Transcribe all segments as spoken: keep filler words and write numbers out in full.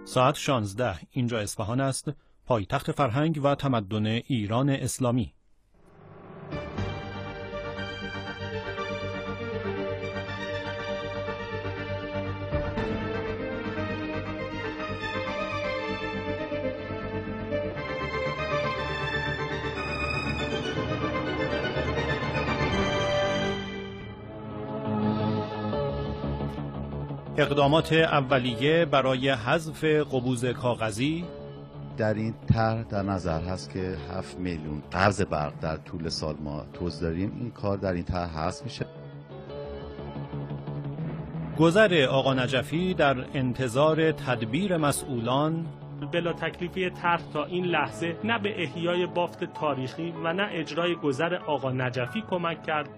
ساعت شانزده. اینجا اصفهان است، پایتخت فرهنگ و تمدن ایران اسلامی. اقدامات اولیه برای حذف قبوز کاغذی. در این طرح در نظر هست که هفت میلیون قرض برق در طول سال ما توزیع داریم. این کار در این طرح هست میشه. گذر آقا نجفی در انتظار تدبیر مسئولان. بلا تکلیفی طرح تا این لحظه نه به احیای بافت تاریخی و نه اجرای گذر آقا نجفی کمک کرد.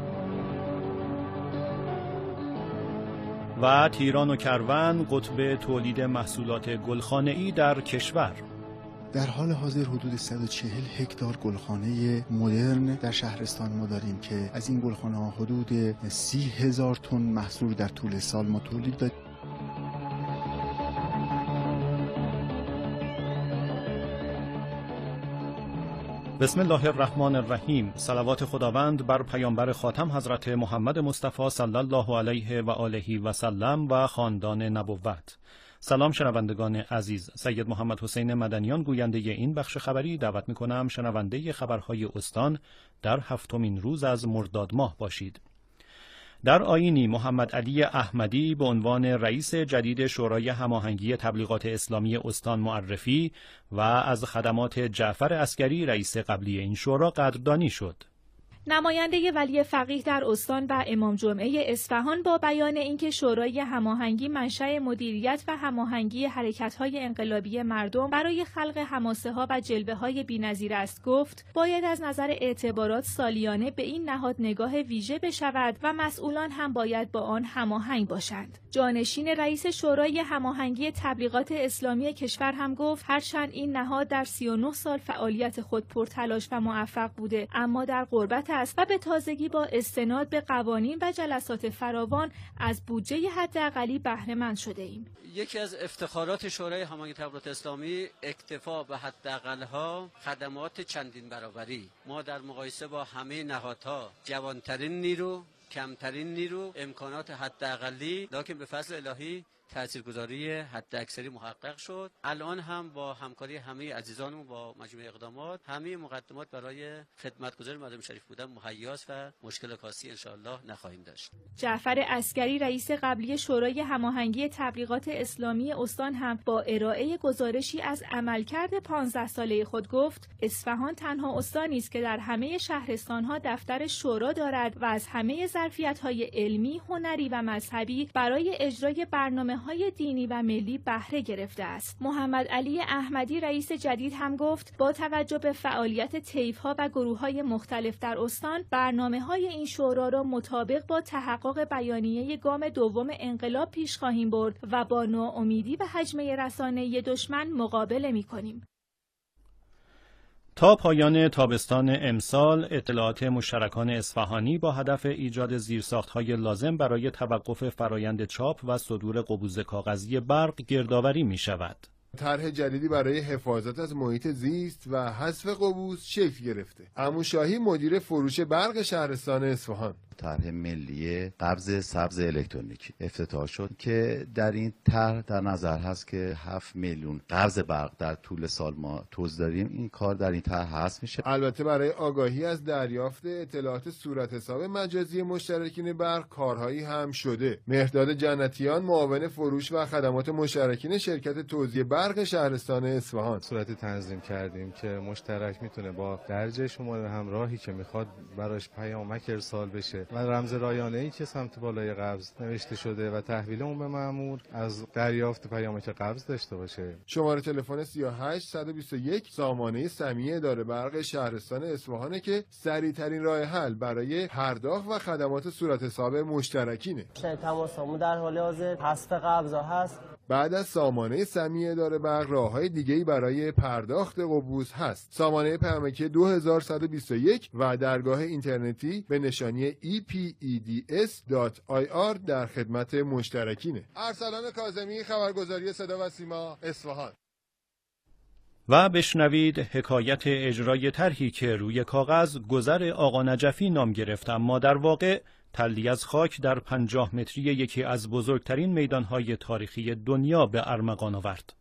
و تیران و کروان، قطب تولید محصولات گلخانه‌ای در کشور. در حال حاضر حدود صد و چهل هکتار گلخانه مدرن در شهرستان ما داریم که از این گلخانه ها حدود سی هزار تن محصول در طول سال ما تولید داریم. بسم الله الرحمن الرحیم. صلوات خداوند بر پیامبر خاتم حضرت محمد مصطفی صلی الله علیه و آله و سلم و خاندان نبوت. سلام شنوندگان عزیز، سید محمد حسین مدنیان گوینده این بخش خبری دعوت می‌کنم شنونده خبرهای استان در هفتمین روز از مرداد ماه باشید. در آیینی محمد علی احمدی به عنوان رئیس جدید شورای هماهنگی تبلیغات اسلامی استان معرفی و از خدمات جعفر عسکری رئیس قبلی این شورا قدردانی شد. نماینده ولی فقیه در استان و امام جمعه اصفهان با بیان اینکه شورای هماهنگی منشأ مدیریت و هماهنگی حرکت‌های انقلابی مردم برای خلق حماسه‌ها و جلوه‌های بی‌نظیر است گفت باید از نظر اعتبارات سالیانه به این نهاد نگاه ویژه بشود و مسئولان هم باید با آن هماهنگ باشند. جانشین رئیس شورای هماهنگی تبلیغات اسلامی کشور هم گفت هرچند این نهاد در سی و نه سال فعالیت خود پرتلاش و موفق بوده، اما در غربت است و به تازگی با استناد به قوانین و جلسات فراوان از بودجه حداقلی بهره مند شده ایم. یکی از افتخارات شورای هماهنگی تبلیغات اسلامی اکتفا به حداقل‌ها خدمات چندین برابری. ما در مقایسه با همه نهادها جوانترین نیرو، کمترین نیرو، امکانات حداقلی، لکن به فضل الهی تاثیرگذاری حداکثری محقق شد. الان هم با همکاری همه عزیزانمون با مجموعه اقدامات همه مقدمات برای خدمتگزاری مردم شریف بودن مهیاست و مشکل کاسی ان شاء الله نخواهیم داشت. جعفر عسکری رئیس قبلی شورای هماهنگی تبلیغات اسلامی استان هم با ارائه گزارشی از عملکرد پانزده ساله خود گفت اصفهان تنها استانی است که در همه شهرستان‌ها دفتر شورا دارد و از همه ظرفیت‌های علمی، هنری و مذهبی برای اجرای برنامه های دینی و ملی بهره گرفته است. محمد علی احمدی رئیس جدید هم گفت با توجه به فعالیت طیف‌ها و گروه‌های مختلف در استان، برنامه‌های این شورا را مطابق با تحقق بیانیه گام دوم انقلاب پیش خواهیم برد و با ناامیدی به هجمه رسانه‌ای دشمن مقابله می‌کنیم. تا پایان تابستان امسال اطلاعات مشترکان اصفهانی با هدف ایجاد زیرساخت‌های لازم برای توقف فرایند چاپ و صدور قبوز کاغذی برق گردآوری می‌شود. طرح جدیدی برای حفاظت از محیط زیست و حذف قبوز شکل گرفته. عمو شاهی مدیر فروش برق شهرستان اصفهان: طرح ملی قبض سبز الکترونیکی افتتاح شد که در این طرح در نظر هست که هفت میلیون قبض برق در طول سال ما توزیع داریم. این کار در این طرح هست میشه. البته برای آگاهی از دریافت اطلاعات صورت حساب مجازی مشترکین برق کارهایی هم شده. مهرداد جنتیان معاون فروش و خدمات مشترکین شرکت توزیع برق شهرستان اصفهان: صورتی تنظیم کردیم که مشترک میتونه با درجه شماره همراهی که میخواد براش پیامک ارسال بشه و رمز رایانه‌ای که سمت بالای قبض نوشته شده و تحویل اون به مأمور از دریافت پیامک قبض داشته باشه. شماره تلفن سه هشت صد و بیست و یک سامانه سمیع اداره برق شهرستان اصفهان که سریع‌ترین راه حل برای پرداخت و خدمات صورت حساب مشترکینه. تماسمون در حال حاضر حذف قبض‌ها هست. بعد از سامانه سمی اداره برق راههای دیگه‌ای برای پرداخت قبوس هست. سامانه پیامکی دو هزار و صد و بیست و یک و درگاه اینترنتی به نشانی ای پی ای دی اس دات آی آر در خدمت مشترکینه. ارسلان کاظمی، خبرگزاری صدا و سیما، اصفهان. و بشنوید حکایت اجرای طرحی که روی کاغذ گذر آقا نجفی نام گرفت، اما در واقع تلی از خاک در پنجاه متری یکی از بزرگترین میدانهای تاریخی دنیا به ارمغان آورد.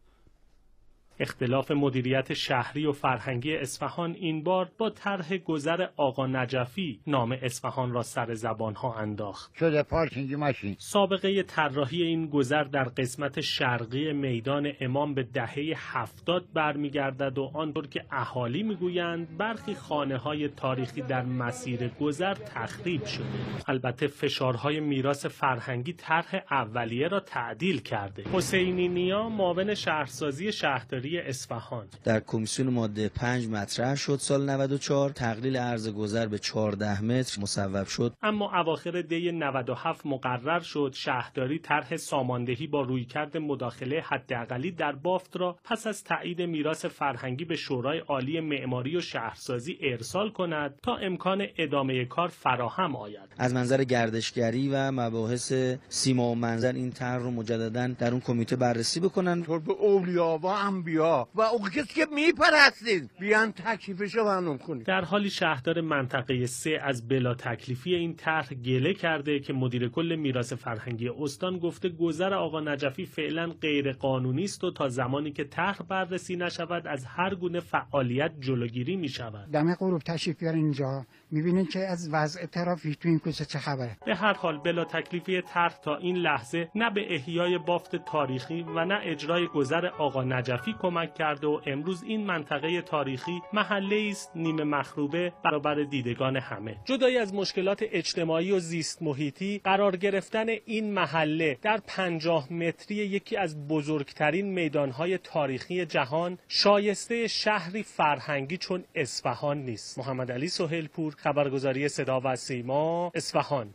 اختلاف مدیریت شهری و فرهنگی اصفهان این بار با طرح گذر آقا نجفی نام اصفهان را سر زبانها انداخت. شده پارکینگ ماشین. سابقه طراحی این گذر در قسمت شرقی میدان امام به دهه هفتاد برمیگردد و آنطور که اهالی میگویند برخی خانه‌های تاریخی در مسیر گذر تخریب شده. البته فشارهای میراث فرهنگی طرح اولیه را تعدیل کرده. حسینی نیا، معاون شهرسازی شهرداری اصفهان: در کمیسیون ماده پنج مطرح شد سال نود و چهار، تقلیل عرض گذر به چهارده متر مصوب شد، اما اواخر دی نود و هفت مقرر شد شهرداری طرح ساماندهی با رویکرد مداخله حداقلی در بافت را پس از تایید میراث فرهنگی به شورای عالی معماری و شهرسازی ارسال کند تا امکان ادامه کار فراهم آید. از منظر گردشگری و مباحث سیما و منظر این طرح رو مجددا در اون کمیته بررسی بکنن. به اولیا و انبیا و اون کسی که میپرستید بیان تکلیفشو معلوم کنید. در حالی شهردار منطقه سه از بلا تکلیفی این طرح گله کرده که مدیر کل میراث فرهنگی استان گفته گذر آقا نجفی فعلا غیر قانونی است و تا زمانی که طرح بررسی نشود از هر گونه فعالیت جلوگیری می شود. دم غروب تشریف بیارین اینجا میبینید که از وضع ترافیک تو این کوچه چه خبره. به هر حال بلا تکلیفی طرح تا این لحظه نه به احیای بافت تاریخی و نه اجرای گذر آقا نجفی کمک کرده و امروز این منطقه تاریخی محله است نیمه مخروبه برابر دیدگان همه. جدای از مشکلات اجتماعی و زیست محیطی، قرار گرفتن این محله در پنجاه متری یکی از بزرگترین میدانهای تاریخی جهان شایسته شهری فرهنگی چون اصفهان نیست. محمد علی سهیلپور، خبرگزاری صدا و سیما، اصفهان.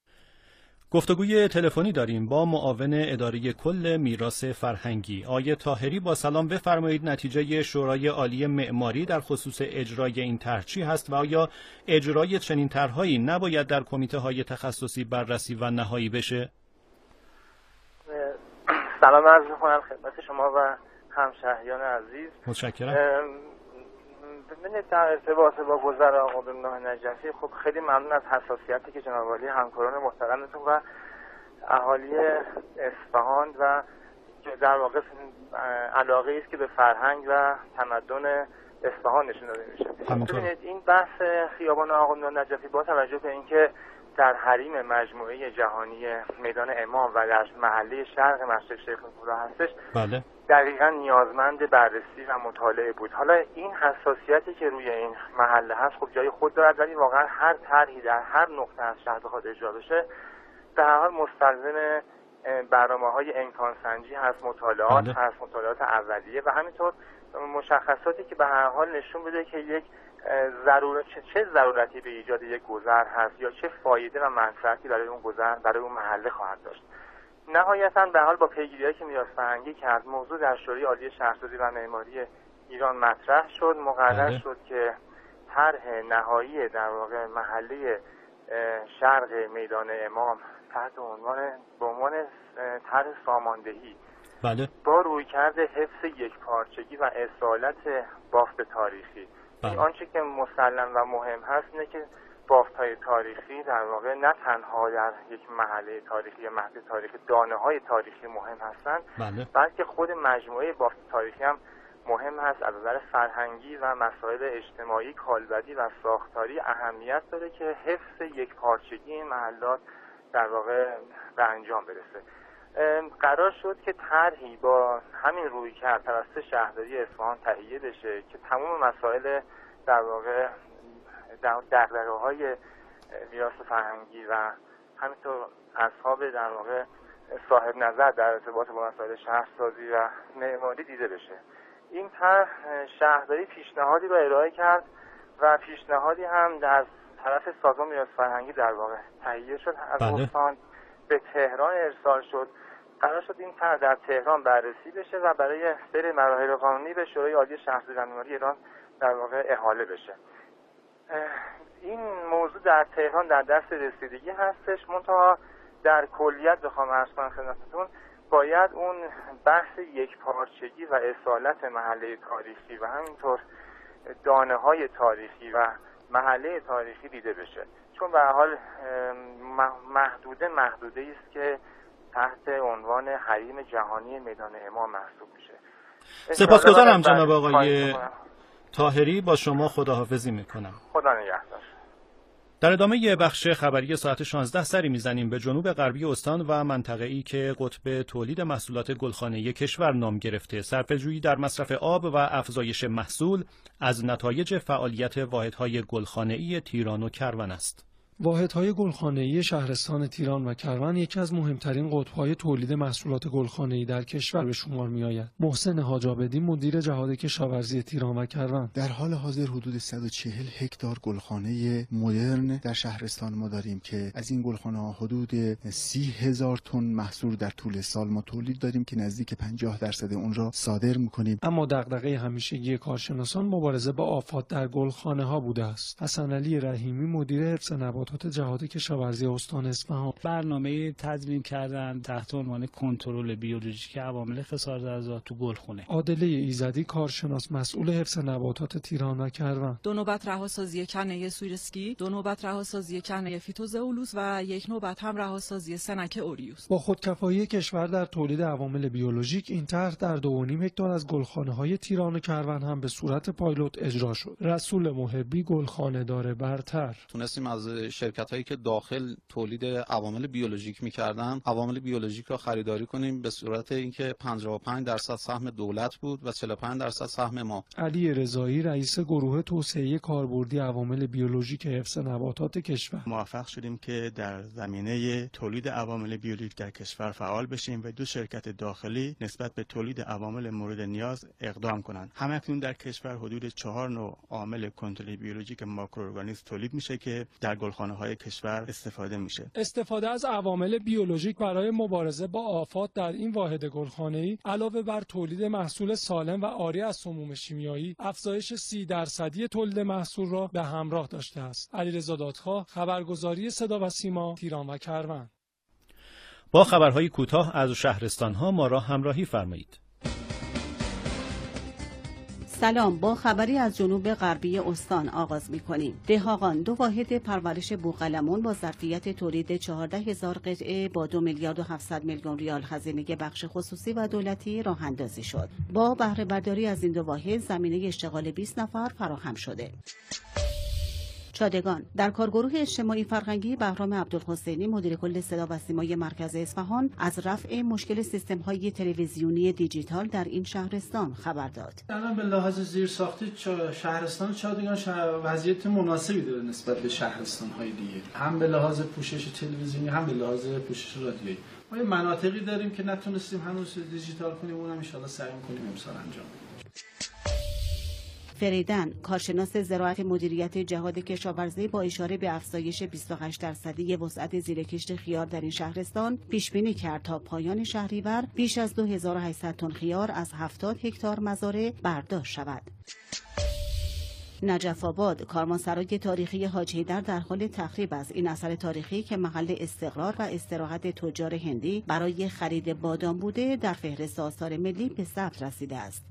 گفتگوی تلفنی داریم با معاون اداره کل میراث فرهنگی آیه طاهری. با سلام، بفرمایید نتیجه شورای عالی معماری در خصوص اجرای این طرح چی هست و آیا اجرای چنین طرحهایی نباید در کمیته های تخصصی بررسی و نهایی بشه؟ سلام عرض می‌کنم خدمت شما و همشهریان عزیز. متشکرم. ببینید در ارتباط با گذر آقا بهمناه نجفی، خب خیلی ممنون از حساسیتی که جناب عالی همکاران محترمتون و اهالی اصفهان و در واقع علاقه است که به فرهنگ و تمدن اصفهان نشون داده میشه. ببینید این بحث خیابان آقا بهمناه نجفی با توجه به اینکه در حریم مجموعه جهانی میدان امام و در محله شرق مسجد شیخ زاید هستش، بله، دقیقاً نیازمند بررسی و مطالعه بود. حالا این حساسیتی که روی این محله هست خب جای خود دارد، ولی واقعا هر طرحی در هر نقطه از شهر بخواد اجرا بشه به هر حال مستلزم برنامه‌های امکان سنجی هست، مطالعات بله. هست، مطالعات اولیه و همینطور مشخصاتی که به هر حال نشون بده که یک ضرورت چه ضرورتی به ایجاد یک گذر هست یا چه فایده و منفعتی برای اون گذر برای اون محله خواهد داشت. نهایتاً به حال با پیگیری‌هایی که میراث فرهنگی کرد، موضوع در شورای عالی شهرسازی و معماری ایران مطرح شد، مقرر بله. شد که طرح نهایی در واقع محله شرق میدان امام تحت عنوان به عنوان طرح ساماندهی بله. با رویکرد حفظ یکپارچگی و اصالت بافت تاریخی. بله. آنچه که مسلم و مهم هست اینه که بافت‌های تاریخی در واقع نه تنها در یک محله تاریخی یا محل تاریخی دانه‌های تاریخی مهم هستند، بله. بلکه خود مجموعه بافت تاریخی هم مهم هست. از نظر فرهنگی و مسائل اجتماعی، کالبدی و ساختاری اهمیت داره که حفظ یک پارچگی این محلات در واقع به انجام برسه. قرار شد که طرحی با همین رویکرد توسط شهرداری اصفهان تهیه بشه که تمام مسائل در واقع دغدغه‌های میراث فرهنگی و همینطور اصحاب در واقع صاحب نظر در ارتباط با مسائل شهرسازی و معماری دیده بشه. این طرح شهرداری پیشنهادی رو ارائه کرد و پیشنهادی هم در طرف سازمان میراث فرهنگی در واقع تهیه شد، از استان به تهران ارسال شد. قرار شد این طرح در تهران بررسی بشه و برای سری مراحل قانونی به شورای عالی شهرداری معماری ایران در واقع احاله بشه. این موضوع در تهران در دست رسیدگی هستش، منتها در کلیت بخوام عرض کنم خدمتتون باید اون بحث یک پارچگی و اصالت محله تاریخی و همینطور دانه های تاریخی و محله تاریخی دیده بشه، چون به هر حال محدوده محدوده است که تحت عنوان حریم جهانی میدان امام محسوب میشه. سپاسگزارم جناب آقای طاهری، با شما خداحافظی میکنم. خدا نگهدار. در ادامه بخش خبری ساعت شانزده سری میزنیم به جنوب غربی استان و منطقه‌ای که قطب تولید محصولات گلخانه‌ای کشور نام گرفته. صرفه‌جویی در مصرف آب و افزایش محصول از نتایج فعالیت واحدهای گلخانه‌ای تیران و کروان است. واحدهای گلخانه‌ای شهرستان تیران و کروان یکی از مهمترین قطب‌های تولید محصولات گلخانه‌ای در کشور به شمار می‌آید. محسن حاج‌آبدی مدیر جهاد کشاورزی تیران و کروان: در حال حاضر حدود صد و چهل هکتار گلخانه مدرن در شهرستان ما داریم که از این گلخانه‌ها حدود سی هزار تن محصول در طول سال ما تولید داریم که نزدیک پنجاه درصد اون را صادر می‌کنیم. اما دغدغه همیشگی کارشناسان مبارزه با آفات در گلخانه‌ها بوده است. حسن علی رحیمی مدیر حفظ نباتات جهاد کشاورزی استان اصفهان: برنامه تدوین کردن تحت عنوان کنترل بیولوژیک عوامل خسارت‌زا تو گلخونه. عادله ایزدی کارشناس مسئول حفظ نباتات تیران و کروان: دو نوبت رهاسازی کنه سویرسکی، دو نوبت رهاسازی کنه فیتوزئولوس و یک نوبت هم رهاسازی سنک اوریوس. با خودکفایی کشور در تولید عوامل بیولوژیک، این طرح در دو و نیم هکتار از گلخانه‌های تیران و کروان هم به صورت پایلوت اجرا شد. رسول محبی گلخانه دار برتر: تونستیم از شرکت هایی که داخل تولید عوامل بیولوژیک می‌کردن عوامل بیولوژیک را خریداری کنیم به صورت اینکه پنجاه و پنج درصد سهم دولت بود و چهل و پنج درصد سهم ما. علی رضایی رئیس گروه توسعه کاربردی عوامل بیولوژیک حفظ نباتات کشور: موفق شدیم که در زمینه تولید عوامل بیولوژیک در کشور فعال بشیم و دو شرکت داخلی نسبت به تولید عوامل مورد نیاز اقدام کنند. همکنون در کشور حدود چهار نوع عامل کنترل بیولوژیک ماکروارگانیسم تولید میشه که در گلخانه‌های کشور استفاده میشه. استفاده از عوامل بیولوژیک برای مبارزه با آفات در این واحد گلخانه‌ای علاوه بر تولید محصول سالم و عاری از سموم شیمیایی، افزایش سی درصدی تولید محصول را به همراه داشته است. علیرضا دادخواه، خبرگزاری صدا و سیما، تیران و کروان. با خبرهای کوتاه از شهرستان‌ها ما را همراهی فرمایید. سلام، با خبری از جنوب غربی استان آغاز می‌کنیم. دهاقان دو واحد پرورش بوقلمون با ظرفیت تولید چهارده هزار قطعه با دو میلیارد و هفتصد میلیون ریال هزینه بخش خصوصی و دولتی راه اندازی شد. با بهره برداری از این دو واحد زمینه اشتغال بیست نفر فراهم شده. چادگان: در کارگروه اجتماعی فرهنگی بهرام عبدالحسینی مدیر کل صدا و سیمای مرکز اصفهان از رفع مشکل سیستم‌های تلویزیونی دیجیتال در این شهرستان خبر داد. الان به لحاظ زیرساختی شهرستان چادگان وضعیت مناسبی داره نسبت به شهرستان‌های دیگه، هم به لحاظ پوشش تلویزیونی هم به لحاظ پوشش رادیویی. ما یه مناطقی داریم که نتونستیم هنوز دیجیتال کنیم، اونم ان شاءالله سعی می‌کنیم امسال انجام بدیم. فریدن: کارشناس زراعت مدیریت جهاد کشاورزی با اشاره به افزایش بیست و هشت درصدی وسعت زیرکشت خیار در این شهرستان پیش بینی کرد تا پایان شهریور بیش از دو هزار و هشتصد تن خیار از هفتاد هکتار مزارع برداشت شود. نجف آباد: کاروانسرای تاریخی حاج حیدر در حال تخریب است. این اثر تاریخی که محل استقرار و استراحت تجار هندی برای خرید بادام بوده در فهرست آثار ملی به ثبت رسیده است.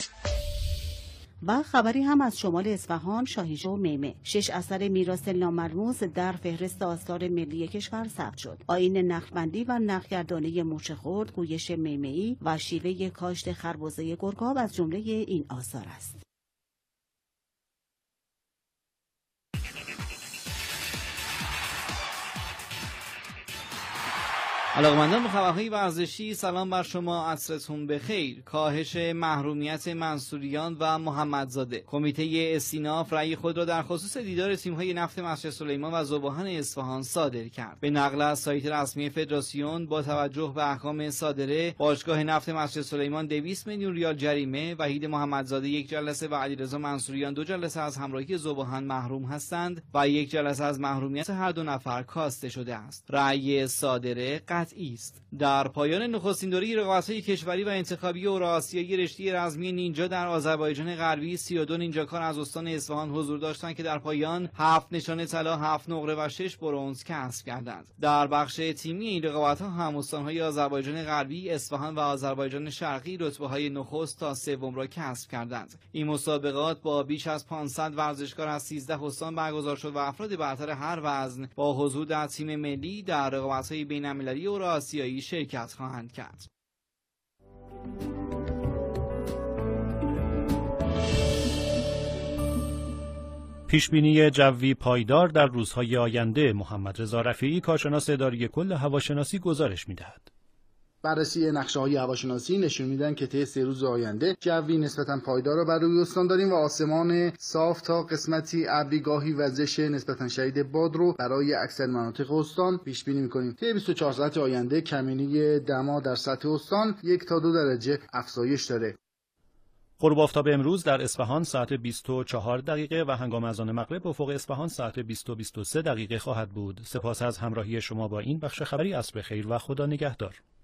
و خبری هم از شمال اصفهان، شاهیجه و میمه. شش اثر میراث ناملموس در فهرست آثار ملی کشور ثبت شد. آیین نقشبندی و نقشگردانی مورچه خرد، گویش میمه‌ای و شیوه کاشت خربزه گرگاب از جمله این آثار است. علاقمندان به خبرهای ورزشی، سلام بر شما، عصرتون بخیر. کاهش محرومیت منصوریان و محمدزاده. کمیته استیناف رأی خود را در خصوص دیدار تیم‌های نفت مسجد سلیمان و ذوباهن اصفهان صادر کرد. به نقل از سایت رسمی فدراسیون، با توجه به احکام صادره، باشگاه نفت مسجد سلیمان دویست میلیون ریال جریمه، وحید محمدزاده یک جلسه و علیرضا منصوریان دو جلسه از همراهی ذوباهن محروم هستند و یک جلسه از محرومیت هر دو نفر کاسته شده است. رأی صادره قطعی است. در پایان نخستین دوره رقابت‌های کشوری و انتخابی اوراسیایی رشته رزمی نینجا در آذربایجان غربی سی و دو نینجاکار از استان اصفهان حضور داشتند که در پایان هفت نشانه طلا، هفت نقره و شش برنز کسب کردند. در بخش تیمی این رقابت‌ها هم استان‌های آذربایجان غربی، اصفهان و آذربایجان شرقی رتبه‌های نخست تا سوم را کسب کردند. این مسابقات با بیش از پانصد ورزشکار از سیزده استان برگزار شد و افراد برتر هر وزن با حضور در تیم ملی در رقابت‌های بین‌المللی اوراسیایی شرکت خواهند کرد. پیشبینی جوی پایدار در روزهای آینده. محمد رضا رفیعی، کارشناس اداری کل هواشناسی، گزارش می‌دهد. بررسی نقشه‌های هواشناسی نشون میدن که طی سه روز آینده جوی نسبتاً پایدار رو بر روی استان داریم و آسمان صاف تا قسمتی ابری گاهی وزش نسبتاً شدید باد رو برای اکثر مناطق استان پیش بینی می‌کنیم. طی بیست و چهار ساعت آینده کمینی دما در سطح استان یک تا دو درجه افزایش داره. غروب آفتاب امروز در اصفهان ساعت بیست و چهار دقیقه و هنگام اذان مغرب افق اصفهان ساعت بیست و بیست و سه دقیقه خواهد بود. سپاس از همراهی شما با این بخش خبری. عصر بخیر و خدا نگهدار.